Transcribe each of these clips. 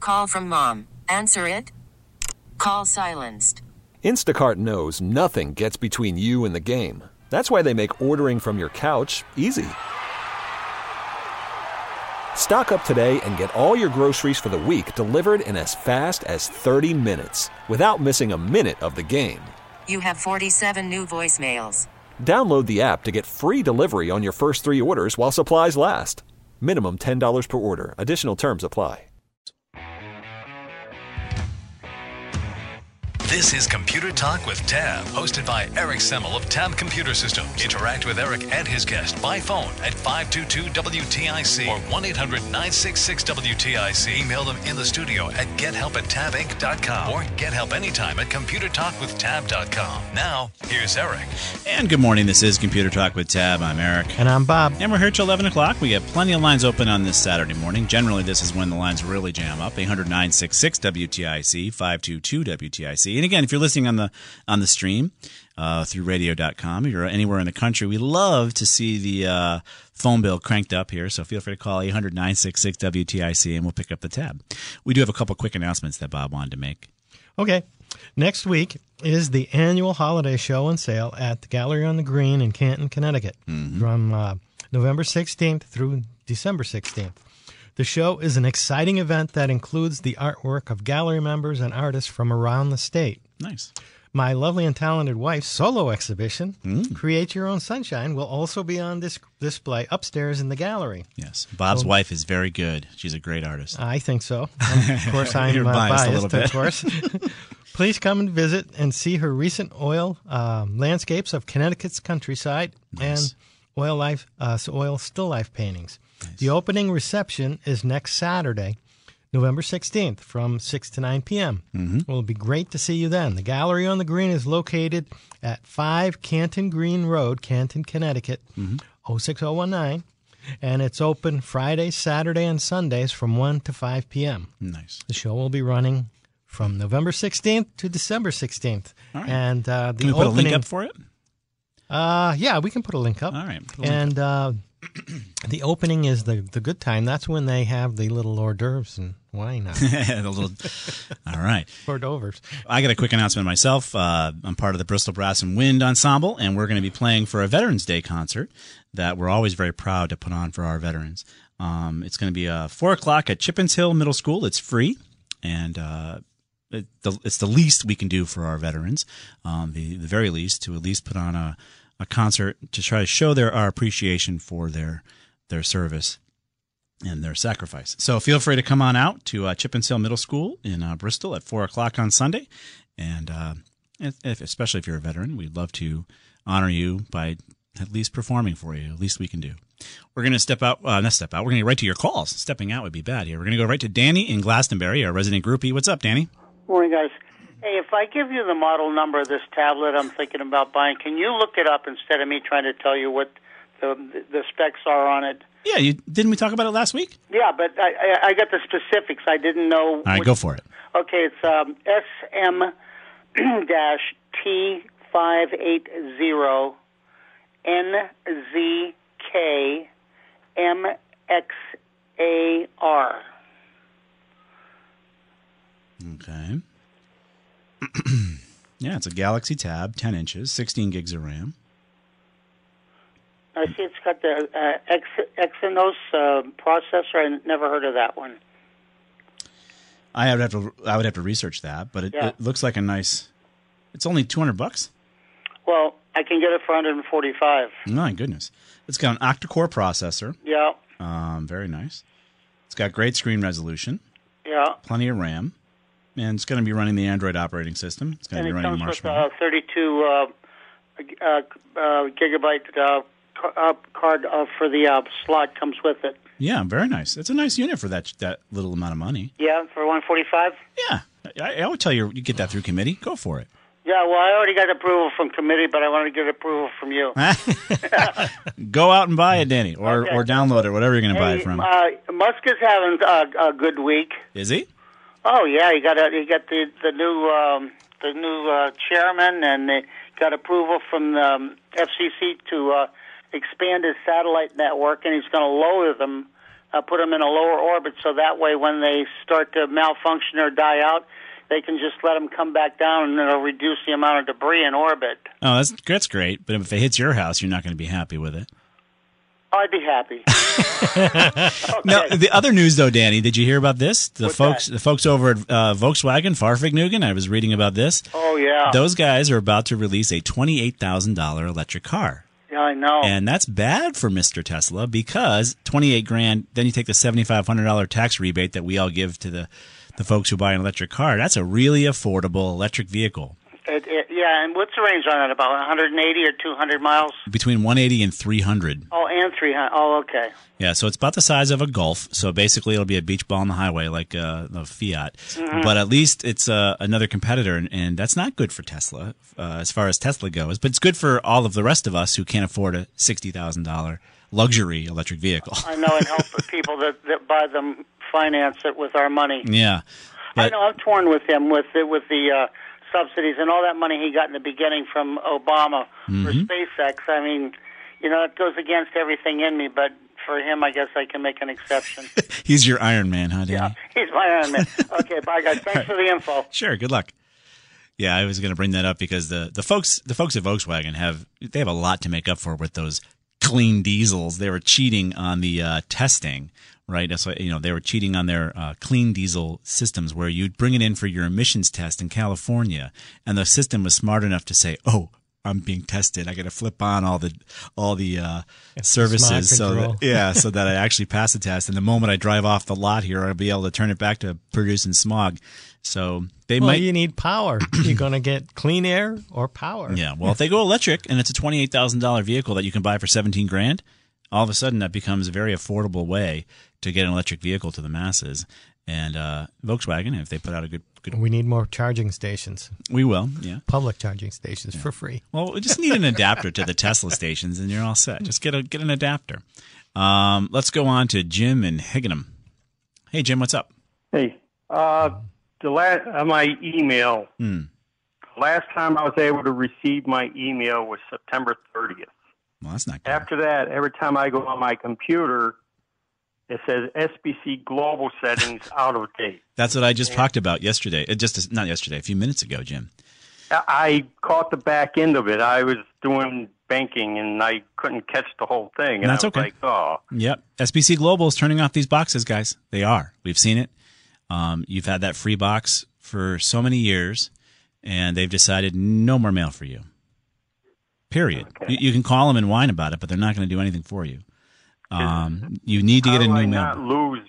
Call from mom. Answer it. Call silenced. Instacart knows nothing gets between you and the game. That's why they make ordering from your couch easy. Stock up today and get all your groceries for the week delivered in as fast as 30 minutes without missing a minute of the game. You have 47 new voicemails. Download the app to get free delivery on your first 3 orders while supplies last. Minimum $10 per order. Additional terms apply. This is Computer Talk with Tab, hosted by Eric Semmel of Tab Computer Systems. Interact with Eric and his guest by phone at 522-WTIC or 1-800-966-WTIC. Email them in the studio at gethelp@tabinc.com or get help anytime at computertalkwithtab.com. Now, here's Eric. And good morning. This is Computer Talk with Tab. I'm Eric. And I'm Bob. And we're here till 11 o'clock. We got plenty of lines open on this Saturday morning. Generally, this is when the lines really jam up. 800-966-WTIC, 522-WTIC. And again, if you're listening on the stream through radio.com, if you're anywhere in the country, we love to see the phone bill cranked up here. So feel free to call 800-966-WTIC and we'll pick up the tab. We do have a couple quick announcements that Bob wanted to make. Okay. Next week is the annual holiday show and sale at the Gallery on the Green in Canton, Connecticut, from November 16th through December 16th. The show is an exciting event that includes the artwork of gallery members and artists from around the state. Nice. My lovely and talented wife's solo exhibition, Create Your Own Sunshine, will also be on display upstairs in the gallery. Yes. Bob's wife is very good. She's a great artist. I think so. Of course, I'm You're biased a little bit. of course. Please come and visit and see her recent oil landscapes of Connecticut's countryside and oil still life paintings. Nice. The opening reception is next Saturday, November 16th from 6 to 9 p.m. It will be great to see you then. The Gallery on the Green is located at 5 Canton Green Road, Canton, Connecticut, 06019, and it's open Friday, Saturday, and Sundays from 1 to 5 p.m. Nice. The show will be running from November 16th to December 16th. All right. And Can we put a link up for it? Yeah, we can put a link up. All right. And the opening is the good time. That's when they have the little hors d'oeuvres and wine. All right. Hors d'oeuvres. I got a quick announcement myself. I'm part of the Bristol Brass and Wind Ensemble, and we're going to be playing for a Veterans Day concert that we're always very proud to put on for our veterans. It's going to be 4 o'clock at Chippens Hill Middle School. It's free, and it's the least we can do for our veterans, the very least, to at least put on a concert to try to show our appreciation for their service and their sacrifice. So feel free to come on out to Chippens Hill Middle School in Bristol at 4 o'clock on Sunday. And especially if you're a veteran, we'd love to honor you by at least performing for you. At least we can do. We're going to step out. We're going to get right to your calls. Stepping out would be bad here. We're going to go right to Danny in Glastonbury, our resident groupie. What's up, Danny? Morning, guys. Hey, if I give you the model number of this tablet I'm thinking about buying, can you look it up instead of me trying to tell you what the specs are on it? Yeah, didn't we talk about it last week? Yeah, but I got the specifics. I didn't know. All right, go for it. Okay, it's SM-T580NZKMXAR. Okay. Yeah, it's a Galaxy Tab, 10 inches, 16 gigs of RAM. I see it's got the Exynos processor. I never heard of that one. I would have to research that, but it looks like a nice. It's only $200. Well, I can get it for $145. My goodness, it's got an octa-core processor. Yeah. Very nice. It's got great screen resolution. Yeah. Plenty of RAM. And it's going to be running the Android operating system. It's going to be running Marshmallow. And it comes with a 32 gigabyte card for the slot comes with it. Yeah, very nice. It's a nice unit for that little amount of money. Yeah, for $145? Yeah. I would tell you get that through committee. Go for it. Yeah, well, I already got approval from committee, but I want to get approval from you. Go out and buy it, Danny, or download it, whatever you're going to buy it from. Musk is having a good week. Is he? Oh yeah, he got the new chairman, and they got approval from the FCC to expand his satellite network, and he's going to lower them put them in a lower orbit, so that way when they start to malfunction or die out, they can just let them come back down, and it'll reduce the amount of debris in orbit. Oh, that's great. But if it hits your house, you're not going to be happy with it. Oh, I'd be happy. Okay. Now, the other news, though, Danny, did you hear about this? The What's folks over at Volkswagen, Farfignugan, I was reading about this. Oh, yeah. Those guys are about to release a $28,000 electric car. Yeah, I know. And that's bad for Mr. Tesla because $28,000, then you take the $7,500 tax rebate that we all give to the folks who buy an electric car. That's a really affordable electric vehicle. Yeah, and what's the range on it? About 180 or 200 miles? Between 180 and 300. Oh, and 300. Oh, okay. Yeah, so it's about the size of a Golf. So basically, it'll be a beach ball on the highway like the Fiat. Mm-hmm. But at least it's another competitor, and that's not good for Tesla as far as Tesla goes. But it's good for all of the rest of us who can't afford a $60,000 luxury electric vehicle. I know, it helps the people that buy them finance it with our money. Yeah. I know, I'm torn with him with the subsidies and all that money he got in the beginning from Obama for SpaceX. I mean, it goes against everything in me, but for him, I guess I can make an exception. He's your Iron Man, huh, Danny? Yeah, he's my Iron Man. Okay, bye, guys. Thanks for the info. Sure, good luck. Yeah, I was going to bring that up because the folks at Volkswagen have a lot to make up for with those clean diesels. They were cheating on the testing. Right, that's why they were cheating on their clean diesel systems, where you'd bring it in for your emissions test in California, and the system was smart enough to say, "Oh, I'm being tested. I got to flip on all the services, so that I actually pass the test. And the moment I drive off the lot here, I'll be able to turn it back to producing smog." So you need power. You're going to get clean air or power. Yeah. Well, if they go electric and it's a $28,000 vehicle that you can buy for $17,000. All of a sudden, that becomes a very affordable way to get an electric vehicle to the masses. And Volkswagen, if they put out a good... We need more charging stations. We will, yeah. Public charging stations for free. Well, we just need an adapter to the Tesla stations, and you're all set. Just get an adapter. Let's go on to Jim in Higginham. Hey, Jim, what's up? Hey, my email. Last time I was able to receive my email was September 30th. Well, that's not good. After that, every time I go on my computer, it says SBC Global settings out of date. That's what I just talked about yesterday. Not yesterday, a few minutes ago, Jim. I caught the back end of it. I was doing banking, and I couldn't catch the whole thing. And that's I was okay. Like, oh. Yep. SBC Global is turning off these boxes, guys. They are. We've seen it. You've had that free box for so many years, and they've decided no more mail for you. Period. Okay. You can call them and whine about it, but they're not going to do anything for you. You need to get a new mail. How do I not lose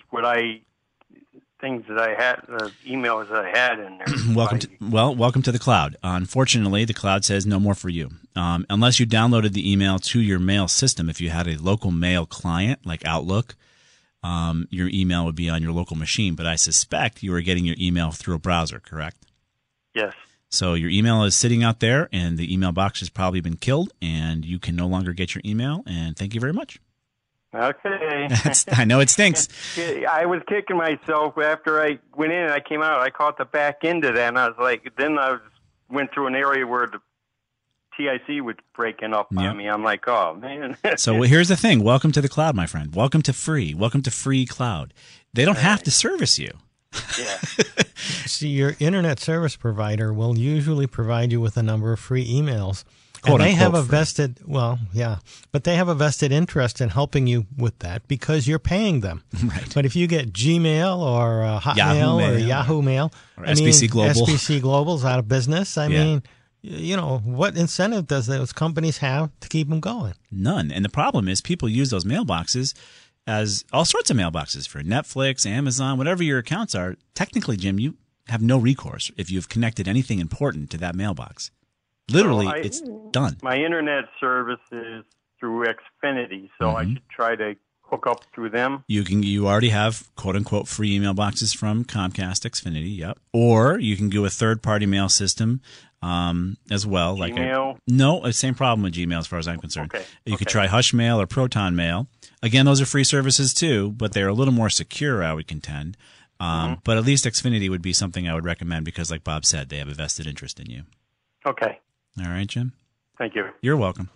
things that I had, the emails that I had in there? Welcome to the cloud. Unfortunately, the cloud says no more for you. Unless you downloaded the email to your mail system. If you had a local mail client like Outlook, your email would be on your local machine. But I suspect you were getting your email through a browser, correct? Yes. So your email is sitting out there, and the email box has probably been killed, and you can no longer get your email, and thank you very much. Okay. I know it stinks. I was kicking myself after I went in and I came out. I caught the back end of that, and I was like, went through an area where the TIC was breaking up on me. I'm like, oh, man. So here's the thing. Welcome to the cloud, my friend. Welcome to free. Welcome to free cloud. They don't have to service you. Yeah. See, your internet service provider will usually provide you with a number of free emails. Quote, and they have a free. vested, but they have a vested interest in helping you with that because you're paying them. Right. But if you get Gmail or Hotmail or Yahoo Mail, or SBC Global. SBC Global's out of business. I mean, what incentive does those companies have to keep them going? None. And the problem is people use those mailboxes as all sorts of mailboxes for Netflix, Amazon, whatever your accounts are. Technically, Jim, you have no recourse if you've connected anything important to that mailbox. Literally, it's done. My internet service is through Xfinity, so I should try to hook up through them. You already have quote unquote free email boxes from Comcast, Xfinity, yep. Or you can do a third party mail system as well. Gmail? Same problem with Gmail as far as I'm concerned. Okay. You could try Hush Mail or Proton Mail. Again, those are free services too, but they're a little more secure, I would contend. But at least Xfinity would be something I would recommend because, like Bob said, they have a vested interest in you. Okay. All right, Jim? Thank you. You're welcome.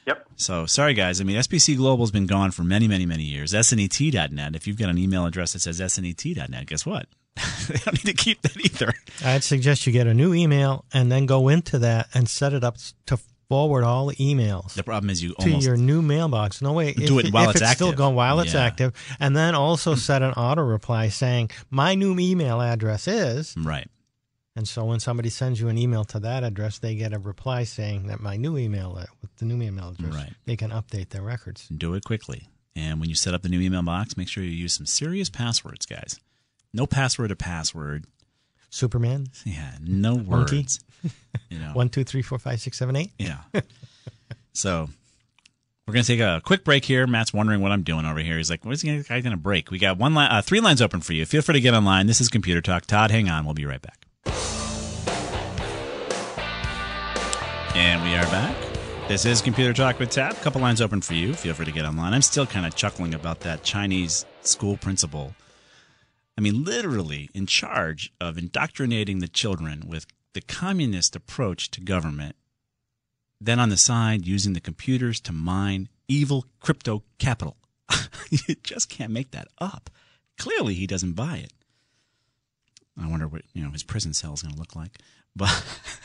Yep. So, sorry, guys. I mean, SBC Global's been gone for many, many, many years. SNET.net. If you've got an email address that says SNET.net, guess what? They don't need to keep that either. I'd suggest you get a new email and then go into that and set it up to forward all the emails. The problem is you to your new mailbox. No way. Do it while it's active. Still going while it's active, and then also set an auto reply saying my new email address is right. And so when somebody sends you an email to that address, they get a reply saying that my new email with the new email address. Right. They can update their records. Do it quickly, and when you set up the new email box, make sure you use some serious passwords, guys. No password or password. Superman. Yeah, no words. 1, 2, 3, 4, 5, 6, 7, 8. Yeah. So we're going to take a quick break here. Matt's wondering what I'm doing over here. He's like, what is the guy going to break? We got 3 lines open for you. Feel free to get online. This is Computer Talk. Todd, hang on. We'll be right back. And we are back. This is Computer Talk with Tab. A couple lines open for you. Feel free to get online. I'm still kind of chuckling about that Chinese school principal. I mean, literally in charge of indoctrinating the children with the communist approach to government, then on the side using the computers to mine evil crypto capital. You just can't make that up. Clearly, he doesn't buy it. I wonder what his prison cell is going to look like. But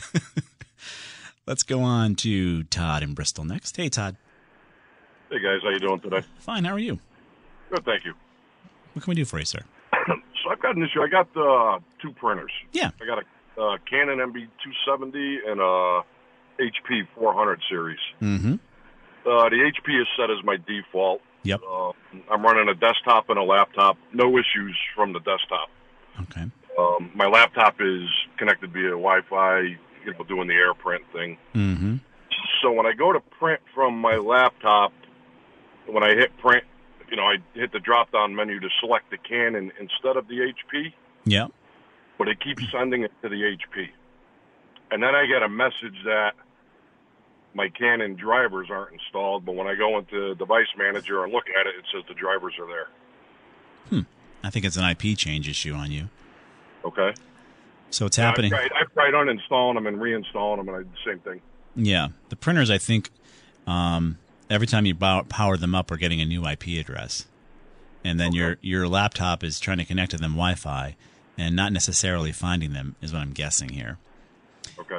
let's go on to Todd in Bristol next. Hey, Todd. Hey, guys. How you doing today? Fine. How are you? Good, thank you. What can we do for you, sir? So I've got an issue. I got 2 printers. Yeah. I got a Canon MB270 and a HP 400 series. Mm-hmm. The HP is set as my default. Yep. I'm running a desktop and a laptop. No issues from the desktop. Okay. My laptop is connected via Wi-Fi, doing the AirPrint thing. Mm-hmm. So when I go to print from my laptop, when I hit print, I hit the drop-down menu to select the Canon instead of the HP. Yeah. But it keeps sending it to the HP. And then I get a message that my Canon drivers aren't installed, but when I go into Device Manager and look at it, it says the drivers are there. I think it's an IP change issue on you. Okay. So it's happening. I've tried uninstalling them and reinstalling them, and I did the same thing. Yeah. The printers, I think, every time you power them up, we're getting a new IP address. And then your laptop is trying to connect to them Wi-Fi and not necessarily finding them is what I'm guessing here. Okay.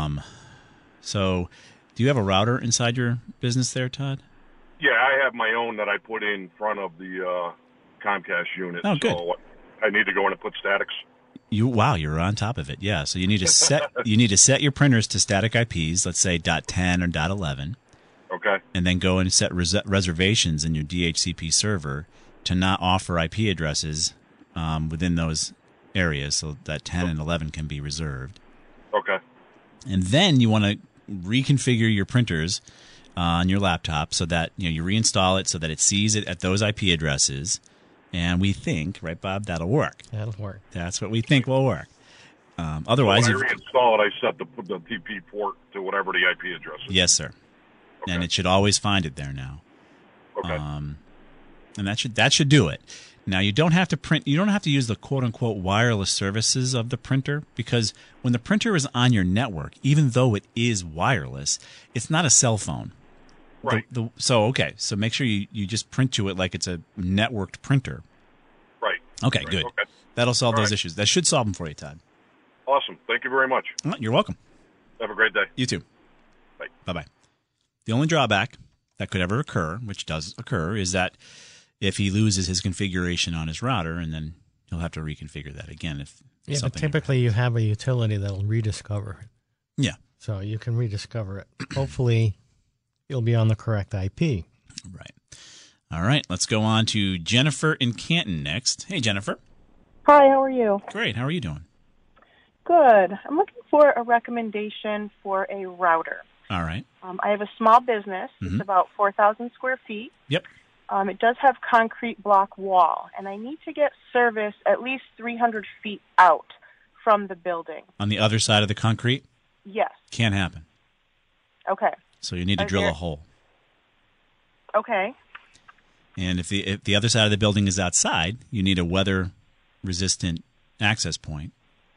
So do you have a router inside your business there, Todd? Yeah, I have my own that I put in front of the Comcast unit. Oh, good. So I need to go in and put statics. You're on top of it. Yeah. So you need to set your printers to static IPs, let's say .10 or .11. Okay. And then go and set reservations in your DHCP server to not offer IP addresses within those areas, so that 10 and 11 can be reserved. Okay. And then you want to reconfigure your printers on your laptop so that you reinstall it so that it sees it at those IP addresses. And we think, right, Bob, that'll work. That'll work. That's what we think will work. Otherwise, when I reinstall it, I set the TP port to whatever the IP address is. Yes, sir. Okay. And it should always find it there now. Okay. And that should do it. Now you don't have to print. You don't have to use the quote unquote wireless services of the printer, because when the printer is on your network, even though it is wireless, it's not a cell phone. Right. So make sure you just print to it like it's a networked printer. Right. Okay, right. good. Okay. That'll solve those issues. That should solve them for you, Todd. Awesome. Thank you very much. You're welcome. Have a great day. You too. Bye. Bye-bye. The only drawback that could ever occur, which does occur, is that if he loses his configuration on his router, and then he'll have to reconfigure that again. But typically you have a utility that'll rediscover it. Yeah. So you can rediscover it. Hopefully you'll be on the correct IP. Right. All right. Let's go on to Jennifer in Canton next. Hey, Jennifer. Hi, how are you? Great. How are you doing? Good. I'm looking for a recommendation for a router. All right. I have a small business. Mm-hmm. It's about 4,000 square feet. Yep. It does have concrete block wall, and I need to get service at least 300 feet out from the building. On the other side of the concrete? Yes. Can't happen. Okay. So you need to drill a hole. Okay. And if the other side of the building is outside, you need a weather-resistant access point.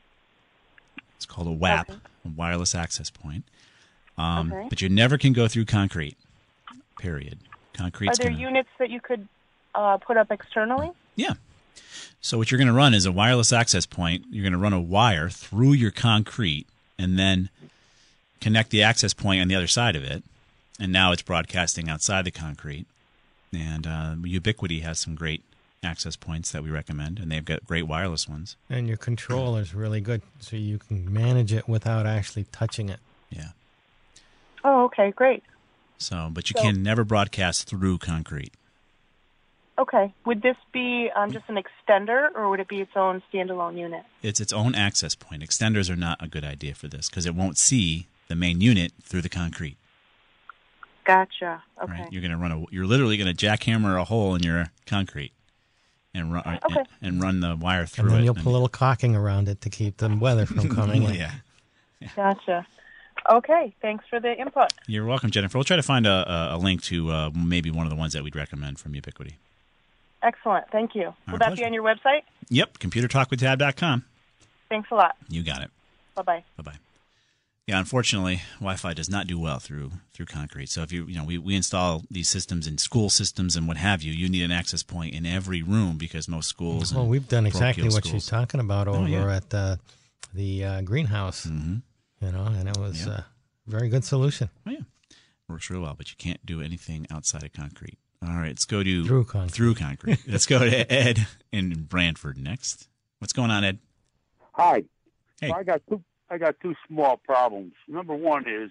It's called a WAP, a wireless access point. Okay. But you never can go through concrete. period. Are Concrete's there units that you could put up externally? Yeah. So what you're going to run is a wireless access point. You're going to run a wire through your concrete and then connect the access point on the other side of it. And now it's broadcasting outside the concrete. And Ubiquiti has some great access points that we recommend, and they've got great wireless ones. And your controller is really good, so you can manage it without actually touching it. Yeah. Oh, okay, great. So, but you can never broadcast through concrete. Okay. Would this be just an extender, or would it be its own standalone unit? It's its own access point. Extenders are not a good idea for this because it won't see the main unit through the concrete. Gotcha. Okay. Right? You're literally going to jackhammer a hole in your concrete and run the wire through it. And then you'll put a little caulking around it to keep the weather from coming in. Yeah. Gotcha. Okay. Thanks for the input. You're welcome, Jennifer. We'll try to find a link to maybe one of the ones that we'd recommend from Ubiquiti. Excellent. Thank you. Will that be on your website? Yep. ComputerTalkWithTab.com. Thanks a lot. You got it. Bye-bye. Bye-bye. Yeah, unfortunately, Wi-Fi does not do well through concrete. So if we install these systems in school systems and what have you, you need an access point in every room because most schools. Well, we've done exactly what she's talking about over at the greenhouse. Mm-hmm. And it was a very good solution. Oh, yeah, works real well, but you can't do anything outside of concrete. All right, let's go to through concrete. Let's go to Ed in Brantford next. What's going on, Ed? Hi. Hey. So I got two small problems. Number one is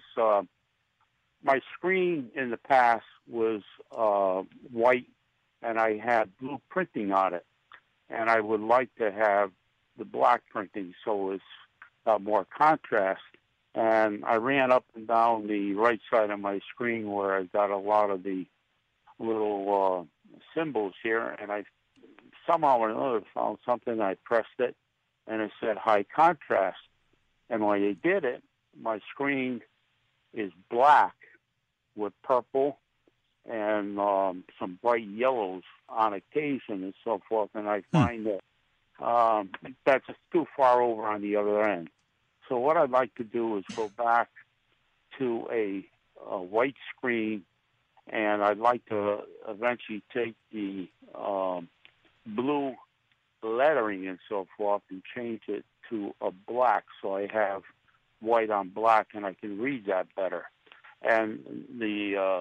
my screen in the past was white, and I had blue printing on it, and I would like to have the black printing so it's more contrast. And I ran up and down the right side of my screen where I got a lot of the little symbols here, and I somehow or another found something. I pressed it, and it said high contrast. And when I did it, my screen is black with purple and some bright yellows on occasion and so forth. And I find that that's just too far over on the other end. So what I'd like to do is go back to a white screen, and I'd like to eventually take the blue lettering and so forth and change it to a black, so I have white on black and I can read that better. And the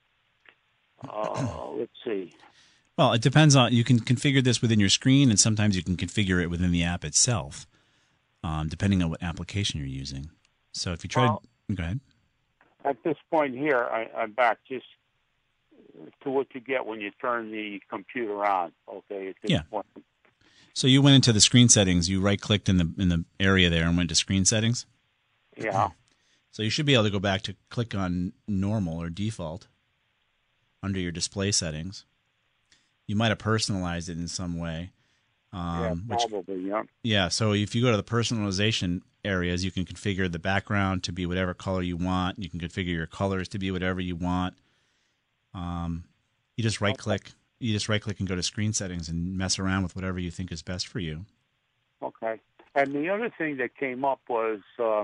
let's see. Well, it depends on, you can configure this within your screen, and sometimes you can configure it within the app itself, depending on what application you're using. So if you try to go ahead. At this point here, I'm back just to what you get when you turn the computer on. Okay, at this point. So you went into the screen settings. You right-clicked in the area there and went to screen settings? Yeah. So you should be able to go back to click on normal or default under your display settings. You might have personalized it in some way. Probably, yeah. Yeah, so if you go to the personalization areas, you can configure the background to be whatever color you want. You can configure your colors to be whatever you want. You just right-click. You just right-click and go to screen settings and mess around with whatever you think is best for you. Okay. And the other thing that came up was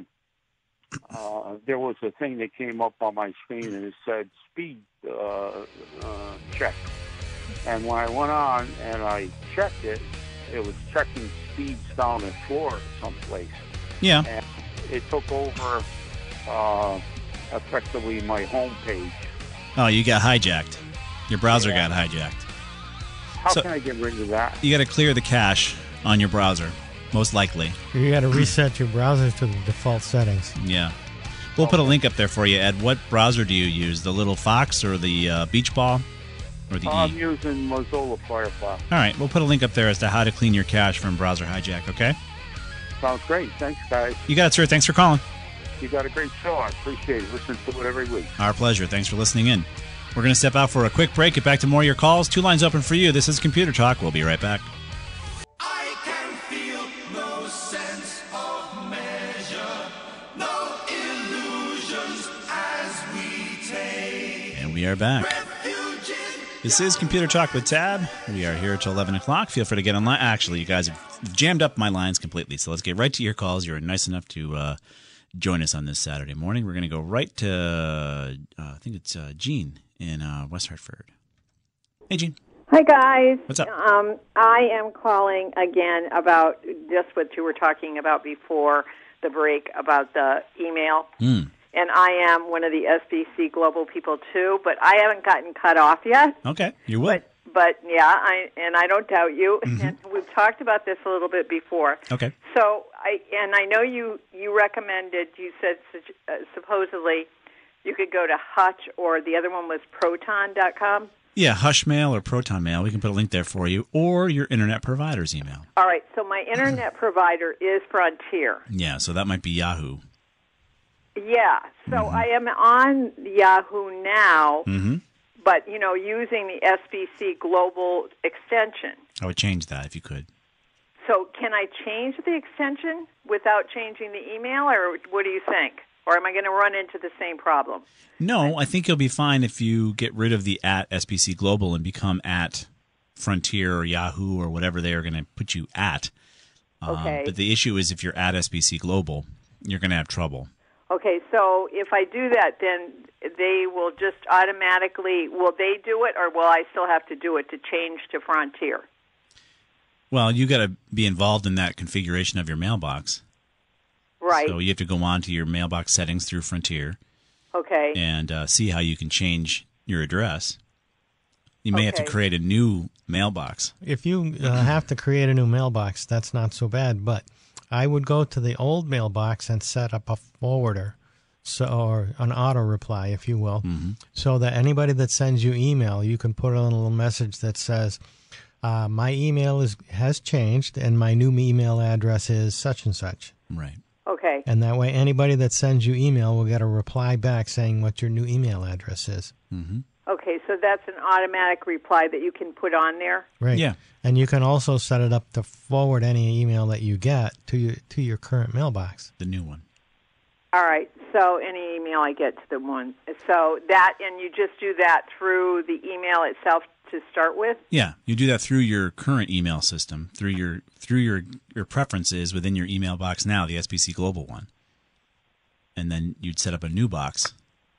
there was a thing that came up on my screen, and it said speed check. And when I went on and I checked it, it was checking speeds down in Florida someplace. Yeah. And it took over effectively my home page. Oh, you got hijacked. Your browser got hijacked. How can I get rid of that? You got to clear the cache on your browser, most likely. You got to reset your browser to the default settings. Yeah. We'll put a link up there for you, Ed. What browser do you use? The Little Fox or the Beach Ball? Or the I'm using Mozilla Firefox. All right. We'll put a link up there as to how to clean your cache from browser hijack, okay? Sounds great. Thanks, guys. You got it, sir. Thanks for calling. You got a great show. I appreciate it. Listen to it every week. Our pleasure. Thanks for listening in. We're going to step out for a quick break, get back to more of your calls. 2 lines open for you. This is Computer Talk. We'll be right back. I can feel no sense of measure, no illusions as we take. And we are back. This is Computer Talk with Tab. We are here till 11 o'clock. Feel free to get online. Actually, you guys have jammed up my lines completely, so let's get right to your calls. You're nice enough to join us on this Saturday morning. We're going to go right to, I think it's Gene in West Hartford. Hey, Gene. Hi, guys. What's up? I am calling again about just what you were talking about before the break about the email. And I am one of the SBC Global people, too, but I haven't gotten cut off yet. Okay, you will. But yeah, I don't doubt you. And we've talked about this a little bit before. Okay. So, I know you recommended, you said supposedly you could go to Hutch, or the other one was Proton.com. Yeah, Hush Mail or Proton Mail. We can put a link there for you, or your internet provider's email. All right, so my internet provider is Frontier. Yeah, so that might be Yahoo. Yeah, so I am on Yahoo now, but, using the SBC Global extension. I would change that if you could. So can I change the extension without changing the email, or what do you think? Or am I going to run into the same problem? No, I think you'll be fine if you get rid of the at SBC Global and become at Frontier or Yahoo or whatever they are going to put you at. Okay. But the issue is if you're at SBC Global, you're going to have trouble. Okay, so if I do that, then they will just automatically, will they do it, or will I still have to do it to change to Frontier? Well, you got to be involved in that configuration of your mailbox. Right. So you have to go on to your mailbox settings through Frontier. Okay. And see how you can change your address. You may have to create a new mailbox. If you have to create a new mailbox, that's not so bad, but I would go to the old mailbox and set up a forwarder, or an auto reply, if you will, so that anybody that sends you email, you can put in a little message that says, my email has changed and my new email address is such and such. Right. Okay. And that way anybody that sends you email will get a reply back saying what your new email address is. Okay, so that's an automatic reply that you can put on there? Right. Yeah. And you can also set it up to forward any email that you get to your current mailbox. The new one. All right, so any email I get to the one. So that, and you just do that through the email itself to start with? Yeah, you do that through your current email system, through your preferences within your email box now, the SBC Global one. And then you'd set up a new box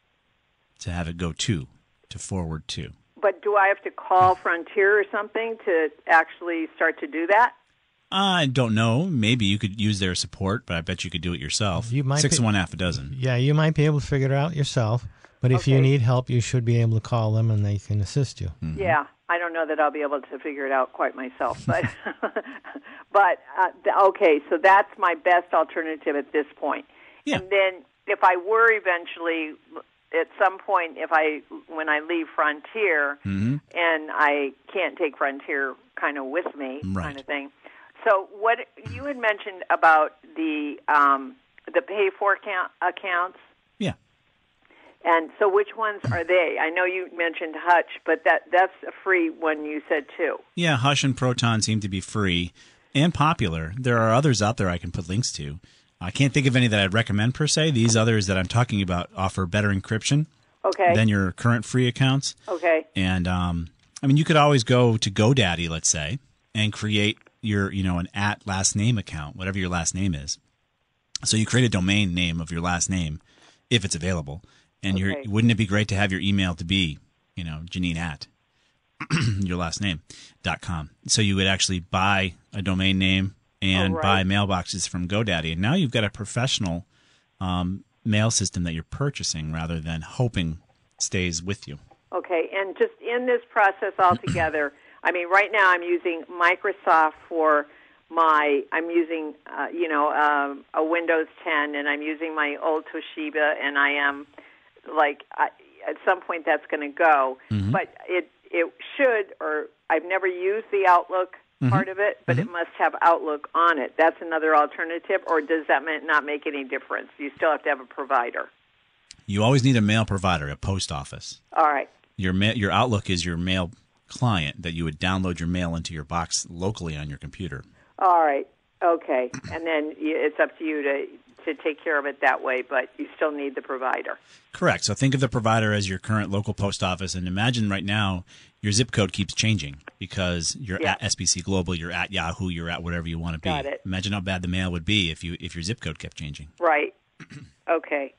to have it go to forward to. But do I have to call Frontier or something to actually start to do that? I don't know. Maybe you could use their support, but I bet you could do it yourself. You might 6 of 1, half a dozen. Yeah, you might be able to figure it out yourself. But if you need help, you should be able to call them and they can assist you. Yeah, I don't know that I'll be able to figure it out quite myself. But, okay, so that's my best alternative at this point. Yeah. And then if I were eventually, at some point, when I leave Frontier and I can't take Frontier kind of with me, kind of thing. So what you had mentioned about the pay for accounts. Yeah. And so which ones are they? I know you mentioned Hutch, but that's a free one you said too. Yeah, Hush and Proton seem to be free and popular. There are others out there I can put links to. I can't think of any that I'd recommend per se. These others that I'm talking about offer better encryption than your current free accounts. Okay. And you could always go to GoDaddy, let's say, and create your, an @ last name account, whatever your last name is. So you create a domain name of your last name, if it's available. And wouldn't it be great to have your email to be, Janine at your last name.com. So you would actually buy a domain name and buy mailboxes from GoDaddy. And now you've got a professional mail system that you're purchasing rather than hoping stays with you. Okay, and just in this process altogether, I mean, right now I'm using Microsoft for I'm using, a Windows 10, and I'm using my old Toshiba, and I am, at some point that's going to go. But it should, or I've never used the Outlook part of it, but it must have Outlook on it. That's another alternative, or does that not make any difference? You still have to have a provider. You always need a mail provider, a post office. All right. Your Outlook is your mail client that you would download your mail into your box locally on your computer. All right. Okay. And then it's up to you to take care of it that way, but you still need the provider. Correct. So think of the provider as your current local post office, and imagine right now your zip code keeps changing because you're at SBC Global, you're at Yahoo, you're at whatever you want to be. Got it. Imagine how bad the mail would be if your zip code kept changing. Right. Okay.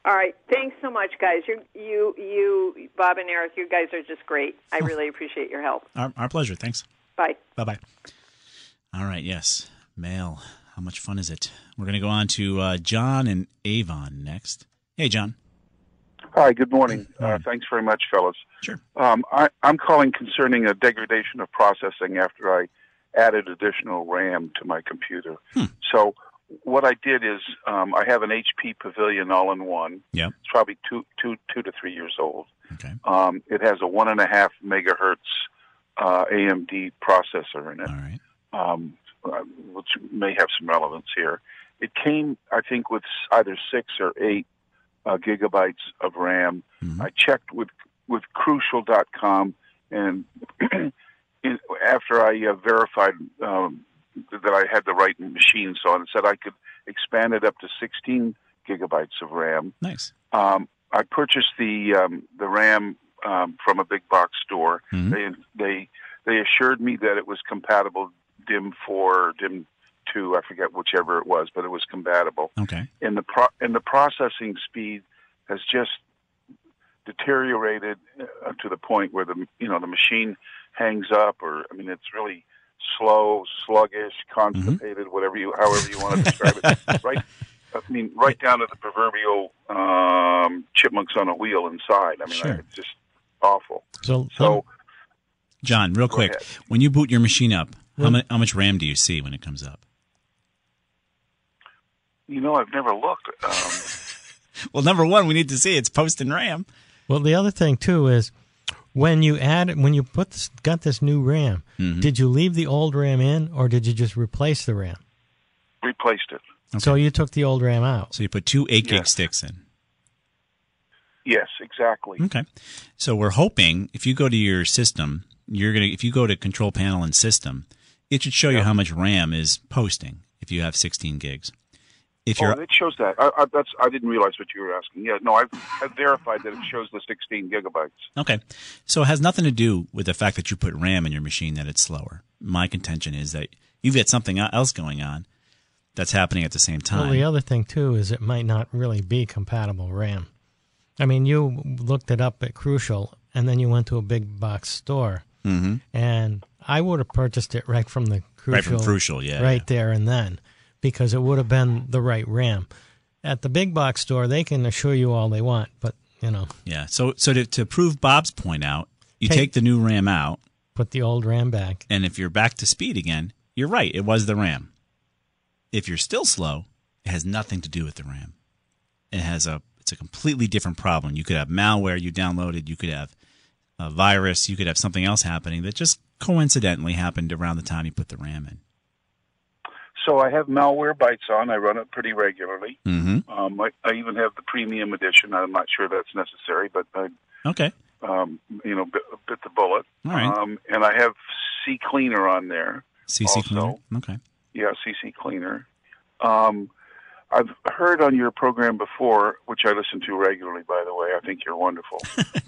All right. Thanks so much, guys. You, Bob and Eric, you guys are just great. I really appreciate your help. Our pleasure. Thanks. Bye. Bye-bye. All right, yes. Mail. How much fun is it? We're going to go on to John and Avon next. Hey, John. Hi, good morning. Thanks very much, fellas. Sure. I'm calling concerning a degradation of processing after I added additional RAM to my computer. So what I did is I have an HP Pavilion all-in-one. Yeah. It's probably two to 3 years old. Okay. It has a 1.5 megahertz AMD processor in it, all right. which may have some relevance here. It came, I think, with either 6 or 8 gigabytes of RAM. Mm-hmm. I checked with Crucial.com, and after I verified that I had the right machine, so on, it said I could expand it up to 16 gigabytes of RAM. Nice. I purchased the RAM from a big box store. Mm-hmm. They assured me that it was compatible DIMM 4, DIMM 2, I forget whichever it was, but it was compatible. Okay. And the processing speed has just deteriorated to the point where the machine hangs up, or it's really slow, sluggish, constipated, however you want to describe it. Right down to the proverbial chipmunks on a wheel inside. Sure. It's just awful. So John, real quick, ahead. when you boot your machine up, how much RAM do you see when it comes up? I've never looked. Well, number one, we need to see it's posting RAM. Well, the other thing too is when you got this new RAM, mm-hmm. did you leave the old RAM in, or did you just replace the RAM? Replaced it. Okay. So you took the old RAM out. So you put 2 8-gig sticks in. Yes, exactly. Okay. So we're hoping if you go to your system, if you go to Control Panel and System, it should show you how much RAM is posting if you have 16 gigs. It shows that. I didn't realize what you were asking. Yeah, no, I've verified that it shows the 16 gigabytes. Okay. So it has nothing to do with the fact that you put RAM in your machine that it's slower. My contention is that you've got something else going on that's happening at the same time. Well, the other thing, too, is it might not really be compatible RAM. You looked it up at Crucial, and then you went to a big box store. Mm-hmm. And I would have purchased it right from the Crucial. Right from Crucial, yeah. Right there and then, because it would have been the right RAM. At the big box store, they can assure you all they want, but, Yeah, so to prove Bob's point out, you take the new RAM out. Put the old RAM back. And if you're back to speed again, you're right, it was the RAM. If you're still slow, it has nothing to do with the RAM. It's a completely different problem. You could have malware you downloaded, you could have a virus, you could have something else happening that just coincidentally happened around the time you put the RAM in. So I have Malwarebytes on. I run it pretty regularly. Mm-hmm. I even have the premium edition. I'm not sure that's necessary, but I okay. Bit the bullet. All right. And I have CCleaner on there. CC Cleaner? Okay. Yeah, CC Cleaner. I've heard on your program before, which I listen to regularly, by the way. I think you're wonderful.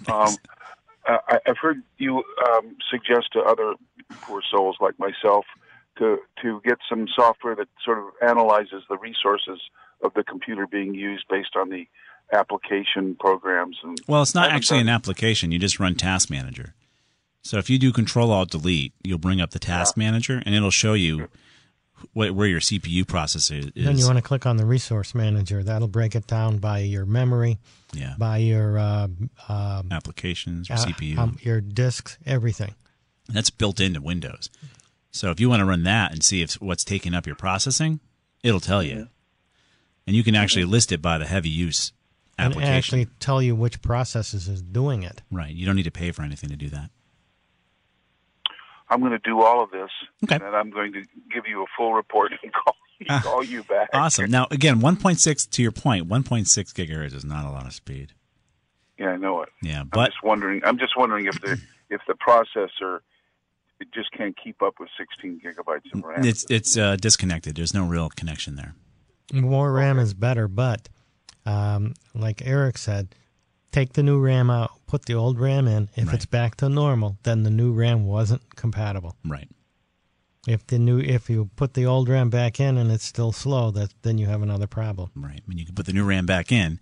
I've heard you suggest to other poor souls like myself to get some software that sort of analyzes the resources of the computer being used based on the application programs. Well, it's not actually an application. You just run Task Manager. So if you do Control-Alt-Delete, you'll bring up the Task Manager, and it'll show you where your CPU processor is. Then you want to click on the Resource Manager. That'll break it down by your memory, by your applications, your CPU. Your disks, everything. That's built into Windows. So if you want to run that and see what's taking up your processing, it'll tell you. And you can actually list it by the heavy use application. And actually tell you which processes is doing it. Right. You don't need to pay for anything to do that. I'm going to do all of this, okay. And I'm going to give you a full report and call you back. Awesome. Now, again, 1.6, to your point, 1.6 gigahertz is not a lot of speed. Yeah, I know it. Yeah, but I'm just wondering if the processor it just can't keep up with 16 gigabytes of RAM. It's disconnected. There's no real connection there. More RAM is better, but like Eric said, take the new RAM out, put the old RAM in. If it's back to normal, then the new RAM wasn't compatible. Right. If you put the old RAM back in and it's still slow, then you have another problem. Right. When you can put the new RAM back in,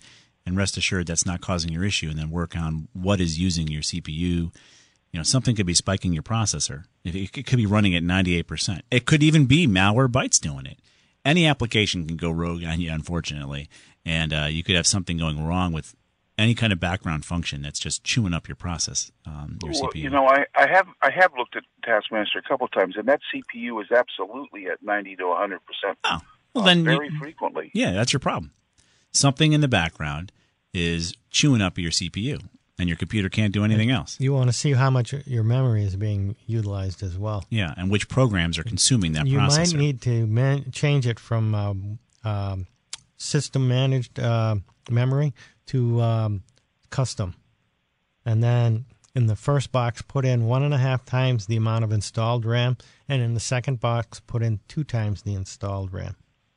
and rest assured that's not causing your issue, and then work on what is using your CPU. Something could be spiking your processor. It could be running at 98%. It could even be malware bytes doing it. Any application can go rogue on you, unfortunately, and you could have something going wrong with any kind of background function that's just chewing up your process, your CPU. I have looked at Taskmaster a couple of times, and that CPU is absolutely at 90 to 100%. Oh, well then very frequently. Yeah, that's your problem. Something in the background is chewing up your CPU, and your computer can't do anything else. You want to see how much your memory is being utilized as well. Yeah, and which programs are consuming that processor. You might need to change it from system-managed memory to custom. And then in the first box, put in 1.5 times the amount of installed RAM, and in the second box, put in 2 times the installed RAM.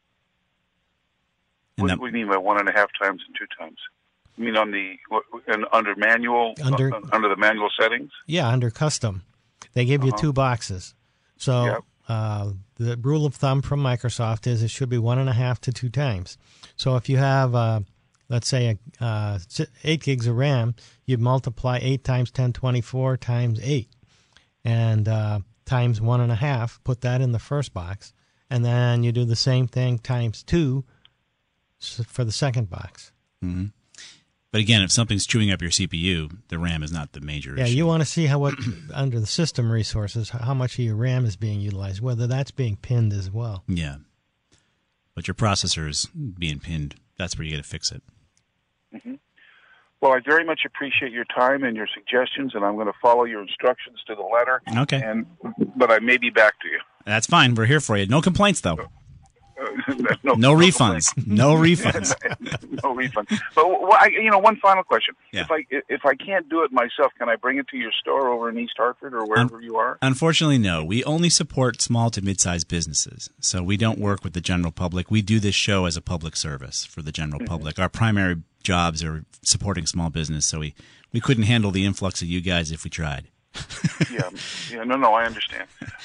What do we mean by 1.5 times and 2 times? You mean under manual, under the manual settings? Yeah, under custom. They give you 2 boxes. So the rule of thumb from Microsoft is it should be 1.5 to 2 times. So if you have, let's say, 8 gigs of RAM, you'd multiply 8 times 1024 times 8 and times 1.5, put that in the first box, and then you do the same thing times 2 for the second box. Mm-hmm. But again, if something's chewing up your CPU, the RAM is not the major issue. Yeah, you want to see how under the system resources, how much of your RAM is being utilized, whether that's being pinned as well. Yeah. But your processor is being pinned. That's where you got to fix it. Mm-hmm. Well, I very much appreciate your time and your suggestions, and I'm going to follow your instructions to the letter. Okay. But I may be back to you. That's fine. We're here for you. No complaints, though. No refunds. No refunds. No refunds. But one final question: yeah. if I can't do it myself, can I bring it to your store over in East Hartford or wherever you are? Unfortunately, no. We only support small to mid-sized businesses, so we don't work with the general public. We do this show as a public service for the general public. Our primary jobs are supporting small business, so we couldn't handle the influx of you guys if we tried. No, I understand,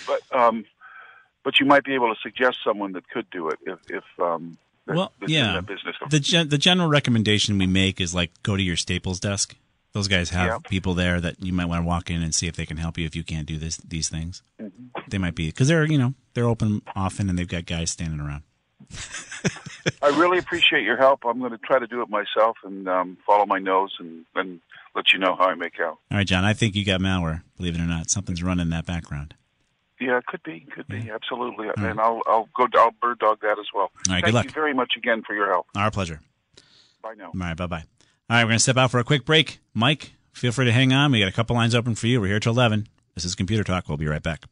but you might be able to suggest someone that could do it if in that business. The general recommendation we make is go to your Staples desk. Those guys have people there that you might want to walk in and see if they can help you if you can't do these things. Mm-hmm. They might be because they're open often and they've got guys standing around. I really appreciate your help. I'm going to try to do it myself and follow my nose and then let you know how I make out. All right, John. I think you got malware. Believe it or not, something's running in that background. Yeah, it could be, absolutely. And I'll bird dog that as well. All right, Thank good luck. you very much again for your help. Our pleasure. Bye now. All right, bye-bye. All right, we're going to step out for a quick break. Mike, feel free to hang on. We got a couple lines open for you. We're here till 11. This is Computer Talk. We'll be right back.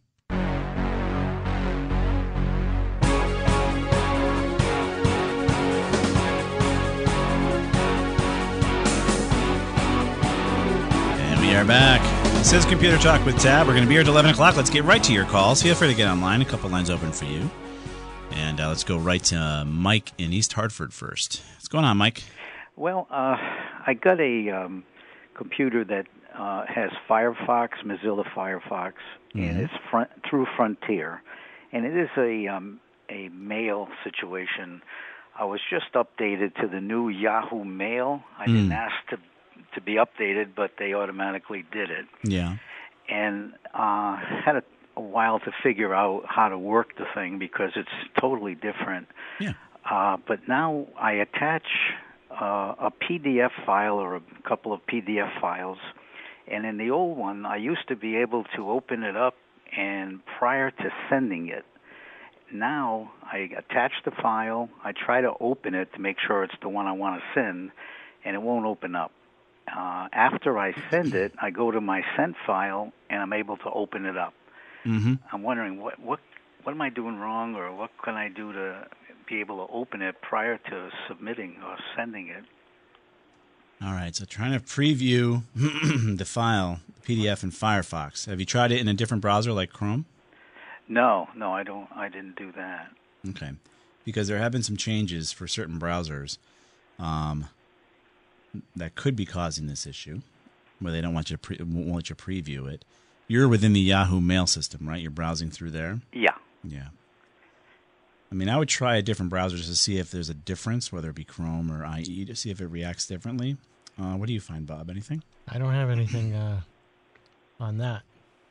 And we are back. This is Computer Talk with Tab. We're going to be here at 11 o'clock. Let's get right to your calls. Feel free to get online. A couple lines open for you. And let's go right to Mike in East Hartford first. What's going on, Mike? Well, I got a computer that has Firefox, Mozilla Firefox, and it's through Frontier. And it is a mail situation. I was just updated to the new Yahoo Mail. I didn't ask to be updated, but they automatically did it. Yeah. And had a while to figure out how to work the thing because it's totally different. Yeah. But now I attach a PDF file or a couple of PDF files, and in the old one, I used to be able to open it up and prior to sending it. Now I attach the file, I try to open it to make sure it's the one I want to send, and it won't open up. After I send it, I go to my sent file, and I'm able to open it up. Mm-hmm. I'm wondering what am I doing wrong, or what can I do to be able to open it prior to submitting or sending it? All right, so trying to preview the file, PDF in Firefox. Have you tried it in a different browser like Chrome? No, I didn't do that. Okay, because there have been some changes for certain browsers that could be causing this issue, where they don't want you won't let you preview it. You're within the Yahoo Mail system, right? You're browsing through there? Yeah. Yeah. I mean, I would try a different browser just to see if there's a difference, whether it be Chrome or IE, to see if it reacts differently. What do you find, Bob? Anything? I don't have anything on that.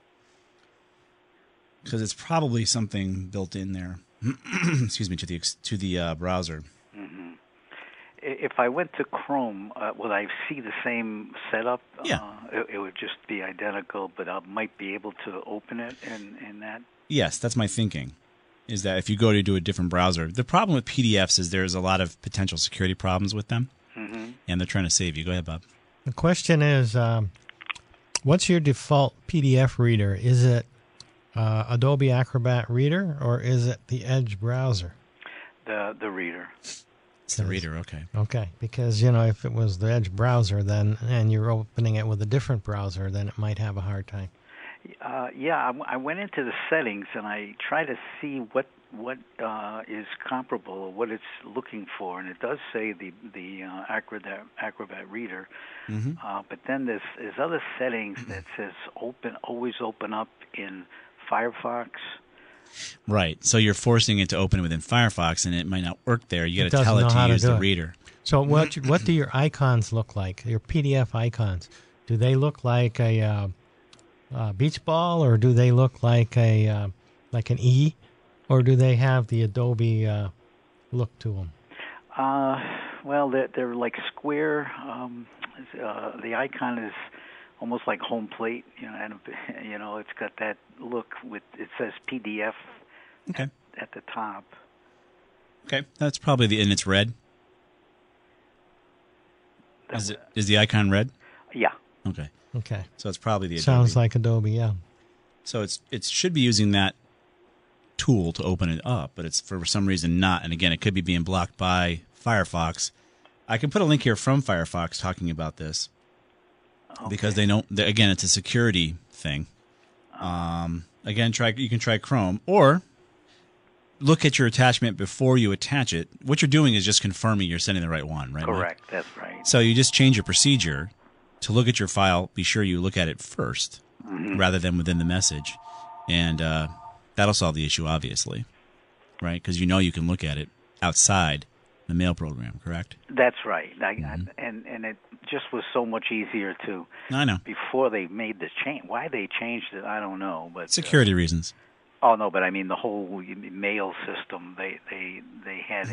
Because it's probably something built in there. Excuse me, to the browser. Mm-hmm. If I went to Chrome, would I see the same setup? Yeah. It would just be identical, but I might be able to open it in that. Yes, that's my thinking. Is that if you go to do a different browser, the problem with PDFs is there's a lot of potential security problems with them, and they're trying to save you. Go ahead, Bob. The question is, what's your default PDF reader? Is it Adobe Acrobat Reader, or is it the Edge browser? The reader. It's the reader, okay. Okay, because, if it was the Edge browser, and you're opening it with a different browser, then it might have a hard time. I went into the settings and I try to see what is comparable or what it's looking for, and it does say the Acrobat Reader, but then there's other settings that says always open up in Firefox. Right, so you're forcing it to open within Firefox, and it might not work there. You got to tell it to use the reader. So what do your icons look like? Your PDF icons, do they look like a beach ball, or do they look like an E, or do they have the Adobe look to them? Well, they're like square. The icon is almost like home plate, and it's got that look with it says PDF at the top. Okay, that's probably and it's red. Is the icon red? Yeah. Okay. So it's probably the Adobe. Sounds like Adobe, yeah. So it should be using that tool to open it up, but it's for some reason not. And again, it could be being blocked by Firefox. I can put a link here from Firefox talking about this because they don't. Again, it's a security thing. Again, you can try Chrome or look at your attachment before you attach it. What you're doing is just confirming you're sending the right one, right? Correct. That's right. So you just change your procedure to look at your file. Be sure you look at it first rather than within the message, and that'll solve the issue, obviously, right? Because you can look at it outside the mail program, correct? That's right. And it just was so much easier to. I know. Before they made the change, why they changed it, I don't know, but security reasons. Oh no, but I mean the whole mail system. They had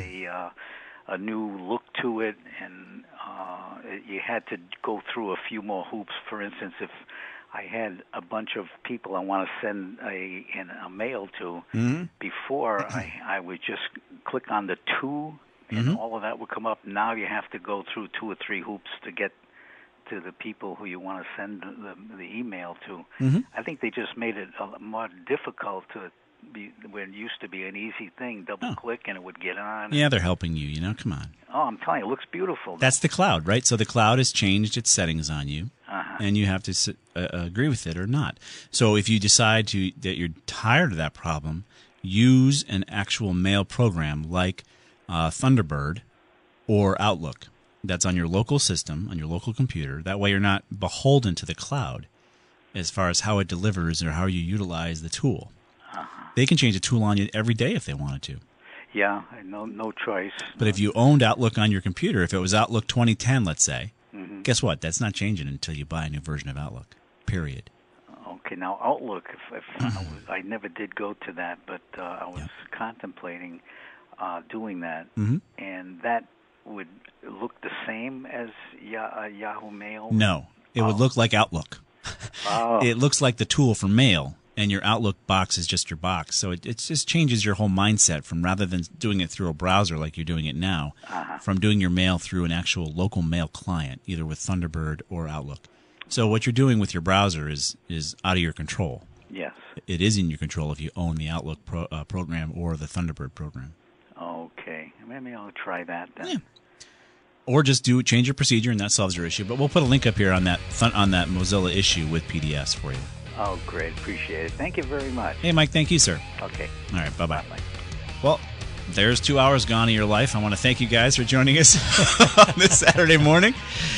a new look to it, and you had to go through a few more hoops. For instance, if I had a bunch of people I want to send a mail to, before I would just click on the to, and all of that would come up. Now you have to go through 2 or 3 hoops to get to the people who you want to send the email to. I think they just made it more difficult to be when it used to be an easy thing. Double click and it would get on. Yeah, they're helping you. Come on. Oh, I'm telling you, it looks beautiful. That's the cloud, right? So the cloud has changed its settings on you, and you have to agree with it or not. So if you decide that you're tired of that problem, use an actual mail program like Thunderbird or Outlook that's on your local system, on your local computer. That way you're not beholden to the cloud as far as how it delivers or how you utilize the tool. They can change the tool on you every day if they wanted to. Yeah, no choice. But if you owned Outlook on your computer, if it was Outlook 2010, let's say, guess what? That's not changing until you buy a new version of Outlook, period. Okay, now Outlook, if I never did go to that, but I was contemplating doing that, and that would look the same as Yahoo Mail? No, it would look like Outlook. It looks like the tool for mail, and your Outlook box is just your box. So it just changes your whole mindset from rather than doing it through a browser like you're doing it now, from doing your mail through an actual local mail client, either with Thunderbird or Outlook. So what you're doing with your browser is out of your control. Yes. It is in your control if you own the Outlook program or the Thunderbird program. Okay. Maybe I'll try that then. Yeah. Or just change your procedure, and that solves your issue. But we'll put a link up here on that Mozilla issue with PDFs for you. Oh, great. Appreciate it. Thank you very much. Hey, Mike. Thank you, sir. Okay. All right. Bye-bye. Well, there's 2 hours gone of your life. I want to thank you guys for joining us on this Saturday morning.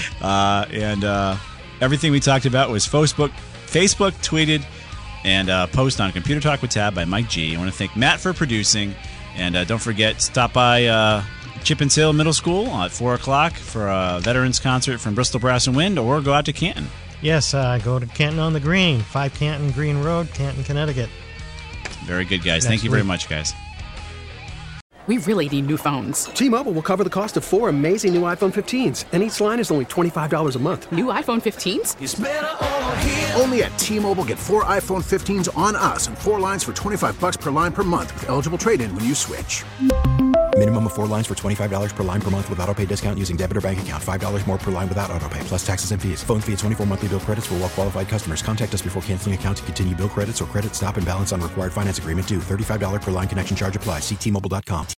And everything we talked about was Facebook tweeted, and post on Computer Talk with Tab by Mike G. I want to thank Matt for producing. And don't forget, stop by Chippensale Middle School at 4 o'clock for a veterans concert from Bristol Brass and Wind, or go out to Canton. Yes, go to Canton on the Green, 5 Canton Green Road, Canton, Connecticut. Very good, guys. Thank you very much, guys. We really need new phones. T-Mobile will cover the cost of 4 amazing new iPhone 15s, and each line is only $25 a month. New iPhone 15s? It's better over here. Only at T-Mobile, get 4 iPhone 15s on us and 4 lines for $25 per line per month with eligible trade-in when you switch. Minimum of 4 lines for $25 per line per month with autopay discount using debit or bank account. $5 more per line without autopay, plus taxes and fees. Phone fee at 24 monthly bill credits for well-qualified customers. Contact us before canceling account to continue bill credits or credit stop and balance on required finance agreement due. $35 per line connection charge applies. See T-Mobile.com.